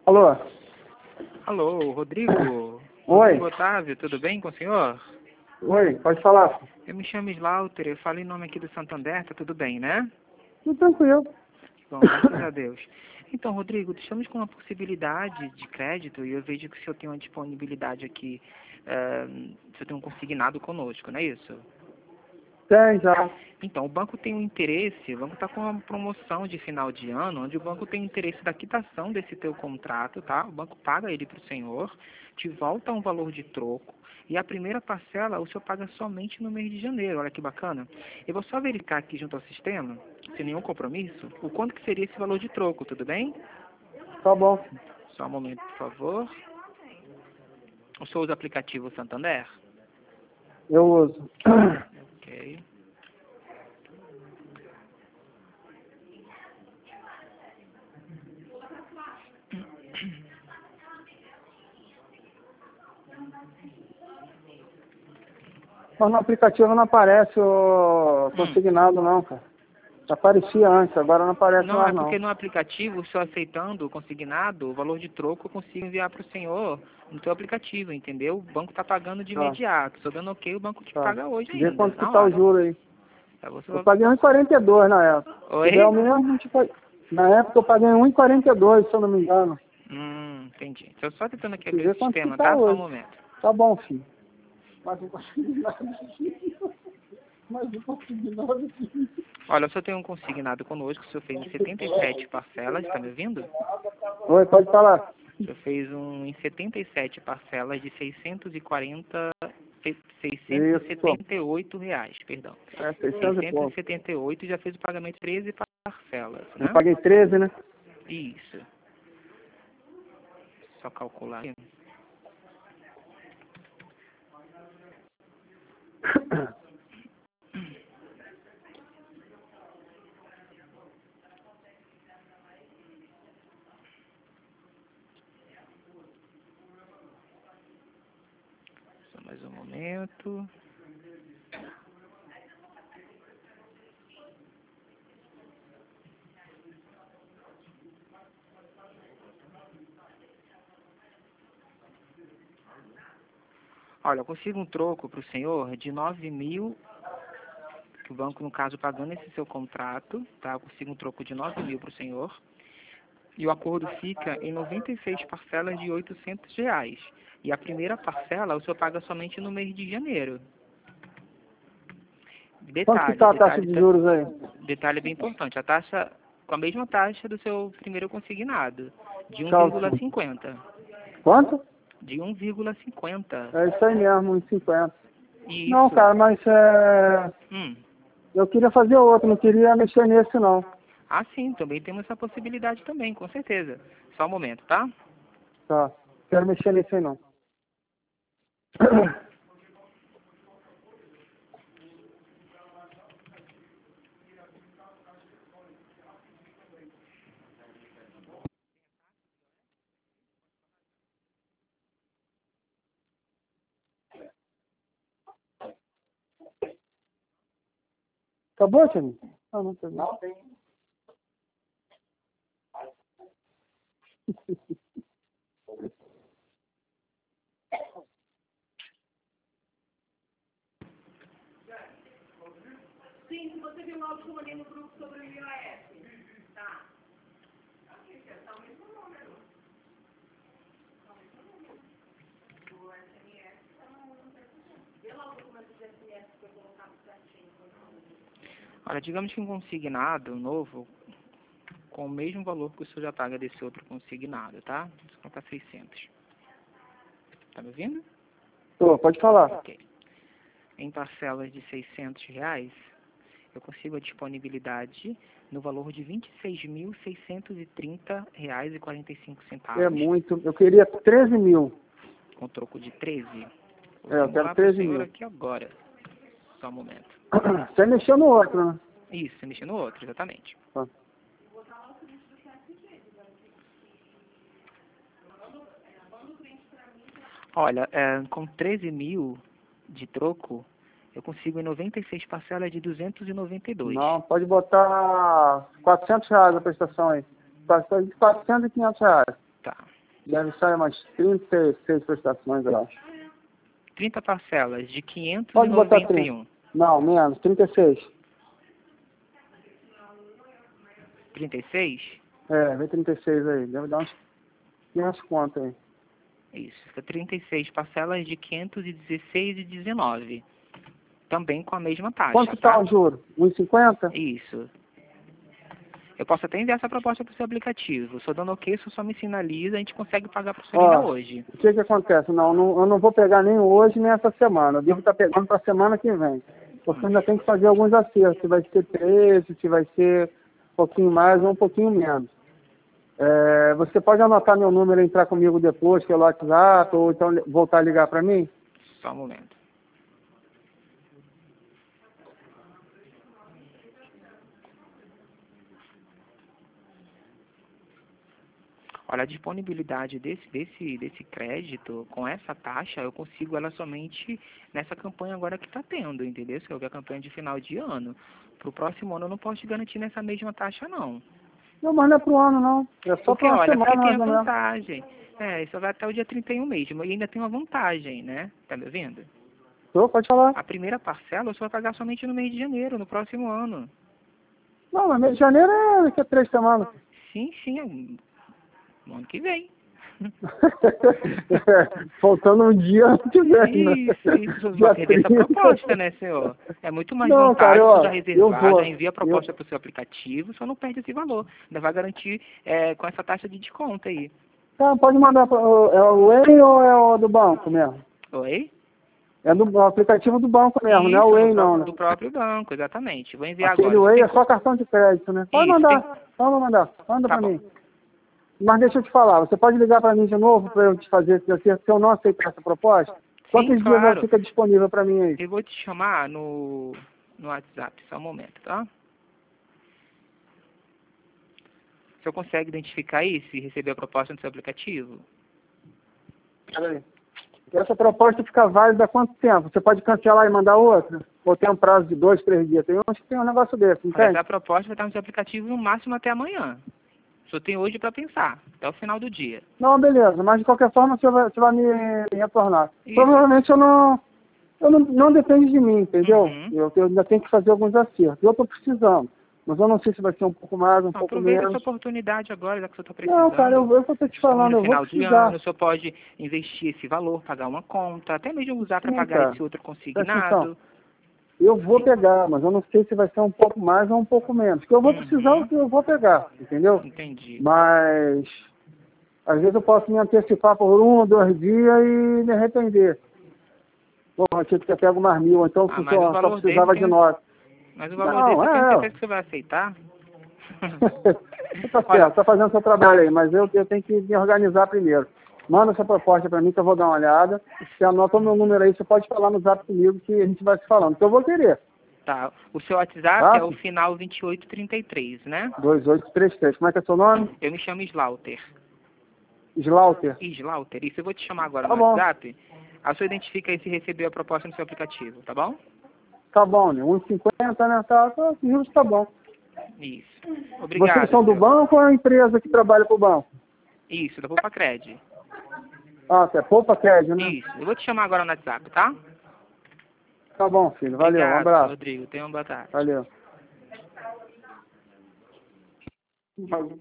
Alô? Alô, Rodrigo? Oi. Rodrigo Otávio, tudo bem com o senhor? Oi, pode falar. Eu me chamo Slaughter, eu falo em nome aqui do Santander, tá tudo bem, né? Tudo tranquilo. Bom, graças a Deus. Então, Rodrigo, estamos com uma possibilidade de crédito e eu vejo que o senhor tem uma disponibilidade aqui, o senhor tem um consignado conosco, não é isso? Tem já. Então, o banco tem um interesse, o banco está com uma promoção de final de ano, onde o banco tem interesse da quitação desse teu contrato, tá? O banco paga ele para o senhor, te volta um valor de troco, e a primeira parcela o senhor paga somente no mês de janeiro, olha que bacana. Eu vou só verificar aqui junto ao sistema, sem nenhum compromisso, o quanto que seria esse valor de troco, tudo bem? Tá bom. Só um momento, por favor. O senhor usa o aplicativo Santander? Eu uso. Ok. Mas no aplicativo não aparece o consignado não, cara. Aparecia antes, agora não aparece Não, é mais não. porque no aplicativo, o senhor aceitando o consignado, o valor de troco eu consigo enviar para o senhor no seu aplicativo, entendeu? O banco está pagando de Tá. imediato. Se eu dando ok, o banco te Tá. paga hoje Vê ainda, quanto que na tá o hora. juro aí. Aí você Eu vai... paguei 1,42 na época. Oi? Se der o mesmo, a gente pode... Na época eu paguei 1,42, se eu não me engano. Entendi. Estou só tentando aqui Você abrir o vê quanto que sistema, tá tá? Só um hoje. momento. Tá bom, filho. Mas não consegui nada. Mas não consegui nada. Olha, o senhor tem um consignado conosco, o senhor fez em 77 parcelas, está me ouvindo? Oi, pode falar. O senhor fez em 77 parcelas de 678 reais, perdão. É, 600 e pouco. 678 já fez o pagamento de 13 parcelas, Eu né? paguei 13, né? Isso. Só calcular aqui. Só mais um momento. Olha, eu consigo um troco para o senhor de 9.000, que o banco, no caso, pagando esse seu contrato, tá? Eu consigo um troco de 9.000 para o senhor. E o acordo fica em 96 parcelas de 800 reais. E a primeira parcela o senhor paga somente no mês de janeiro. Quanto que tá a taxa de juros aí? Detalhe bem importante. A taxa, com a mesma taxa do seu primeiro consignado, de Tchau, filho. 1,50. Quanto? De 1,50. É isso aí mesmo, 1,50. Não, Isso. cara, mas eu queria fazer outro, não queria mexer nesse não. Ah, sim, também temos essa possibilidade também, com certeza. Só um momento, tá? Tá. Quero mexer nesse aí não. Acabou, Tiago? Ah, não, tem. Não tem. Sim, se você viu o áudio que eu mandei no grupo sobre o IOS. Tá. Aqui, tá o mesmo número. Tá o mesmo número. O SMS tá no... Vê lá o documento de SMS que foi colocado certinho. Olha, digamos que um consignado novo, com o mesmo valor que o senhor já paga desse outro consignado, tá? Vou colocar 600. Tá me ouvindo? Tô, pode falar. Ok. Em parcelas de 600 reais, eu consigo a disponibilidade no valor de R$ 26.630,45. É muito. Eu queria 13 mil. Com troco de 13. Vou É, eu quero simular para o 13 senhor mil. aqui agora. Só um momento. Você mexeu no outro, né? Isso, você mexeu no outro, exatamente. Tá. Olha, com 13 mil de troco, eu consigo em 96 parcelas de 292. Não, pode botar 400 reais a prestação aí. 400 e 500 reais. Tá. Deve sair umas 36 prestações, eu acho. 30 parcelas de Pode botar 30. 591. Não, menos, 36. 36? É, vem 36 aí. Deve dar umas contas aí. Isso, fica 36 parcelas de 516,19. Também com a mesma taxa. Quanto tá o juro? 1,50? Isso. Eu posso até enviar essa proposta para o seu aplicativo. Só dando ok, se só me sinaliza, a gente consegue pagar para o senhor ainda hoje. O que acontece? Não, eu não vou pegar nem hoje, nem essa semana. Eu devo estar pegando para a semana que vem. Porque ainda tem que fazer alguns acertos. Se vai ser 13, se vai ser um pouquinho mais ou um pouquinho menos. Você pode anotar meu número e entrar comigo depois, pelo WhatsApp, ou então voltar a ligar para mim? Só um momento. Olha, a disponibilidade desse crédito, com essa taxa, eu consigo ela somente nessa campanha agora que está tendo, entendeu? Que é a campanha de final de ano. Para o próximo ano eu não posso te garantir nessa mesma taxa, não. Não, mas não é pro ano, não. É só para uma semana. Porque tem a vantagem. Isso vai até o dia 31 mesmo. E ainda tem uma vantagem, né? Tá me ouvindo? Pode falar. A primeira parcela eu só vou pagar somente no mês de janeiro, no próximo ano. Não, mas mês de janeiro daqui a 3 semanas. Sim, no ano que vem. Faltando um dia antes que vem, né? Isso. Você receber essa proposta, né, senhor? É muito mais vantajoso já reservar, já envia a proposta para o seu aplicativo, só não perde esse valor. Ainda vai garantir com essa taxa de desconto aí. Tá, pode mandar. É o Way ou é o do banco mesmo? Oi? É do aplicativo do banco mesmo, Isso, não é o Way não, né? Do próprio banco, exatamente. Vou enviar Aquele agora. Way é só cartão de crédito, né? Pode mandar, manda Tá pra bom. mim. Mas deixa eu te falar, você pode ligar pra mim de novo pra eu te fazer esse acerto, se eu não aceitar essa proposta? Quantos dias ela fica disponível pra mim aí? Eu vou te chamar no WhatsApp, só um momento, tá? O senhor consegue identificar aí se recebeu a proposta no seu aplicativo? Peraí. Essa proposta fica válida há quanto tempo? Você pode cancelar e mandar outra? Ou tem um prazo de 2, 3 dias? Acho que tem um negócio desse, entende? Essa proposta vai estar no seu aplicativo no máximo até amanhã. Só tem hoje para pensar, até o final do dia. Não, beleza, mas de qualquer forma você vai me retornar. Isso. Provavelmente não depende de mim, entendeu? Eu ainda tenho que fazer alguns acertos. Eu estou precisando, mas eu não sei se vai ser um pouco mais, um pouco menos. Aproveita essa oportunidade agora, já que você está precisando. Não, cara, eu vou estar te falando, eu vou precisar. No final de ano, o senhor pode investir esse valor, pagar uma conta, até mesmo usar para pagar esse outro consignado. Eu vou pegar, mas eu não sei se vai ser um pouco mais ou um pouco menos. Porque eu vou precisar, o que eu vou pegar, entendeu? Entendi. Mas, às vezes eu posso me antecipar por 1 ou 2 dias e me arrepender. Bom, eu tinha que ter pego mais 1.000, então só precisava de 9. Mas o valor desse, eu tenho certeza que você vai aceitar. Tá certo, tá fazendo seu trabalho aí, mas eu tenho que me organizar primeiro. Manda essa proposta para mim que eu vou dar uma olhada. Você anota o meu número aí, você pode falar no zap comigo que a gente vai se falando, que eu vou querer. Tá. O seu WhatsApp é o final 2833, né? 2833. Como é que é seu nome? Eu me chamo Slaughter. Slaughter? Slaughter. Isso eu vou te chamar agora no WhatsApp. A sua identifica aí se recebeu a proposta no seu aplicativo, tá bom? Tá bom, né? 1,50, né? Tá bom. Isso. Obrigado. Vocês são do banco ou é a empresa que trabalha pro banco? Isso, da Poupa Cred. É Poupa Cred, né? Isso. Eu vou te chamar agora no WhatsApp, tá? Tá bom, filho. Valeu, Obrigado, um abraço. Rodrigo. Tenha uma boa tarde. Valeu.